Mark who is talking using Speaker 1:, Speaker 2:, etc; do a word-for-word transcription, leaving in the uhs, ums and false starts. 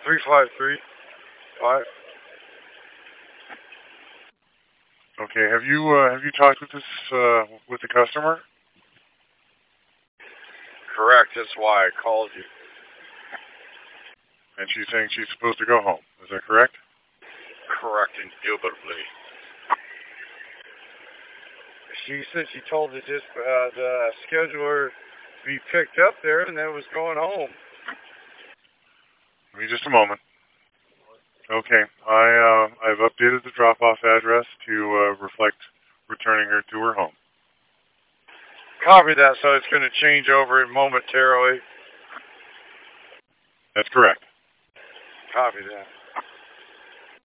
Speaker 1: three five three. Five.
Speaker 2: Okay. Have you uh, have you talked with this uh, with the customer?
Speaker 1: Correct. That's why I called you.
Speaker 2: And she's saying she's supposed to go home. Is that correct?
Speaker 1: Correct, indubitably. She said she told the, disp- uh, the scheduler to be picked up there and then was going home.
Speaker 2: Give me just a moment. Okay, I uh, I've updated the drop-off address to uh, reflect returning her to her home.
Speaker 1: Copy that, so it's going to change over momentarily.
Speaker 2: That's correct.
Speaker 1: Copy that.